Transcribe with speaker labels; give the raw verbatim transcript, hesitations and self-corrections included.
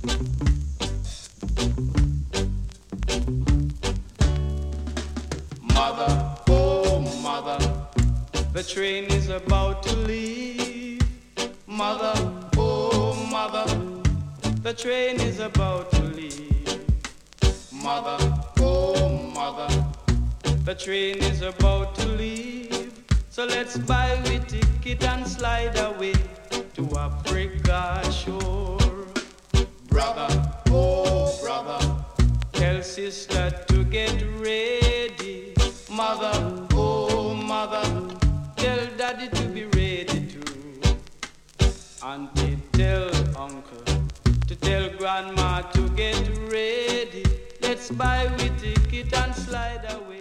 Speaker 1: Mother, oh mother, the train is about to leave. Mother, oh mother, the train is about to leave. Mother, oh mother, the train is about to leave. So let's buy a ticket and slide away to Africa shore. Brother, oh brother, tell sister to get ready. Mother, oh mother, tell daddy to be ready too. Auntie, tell uncle to tell grandma to get ready. Let's buy a ticket and slide away.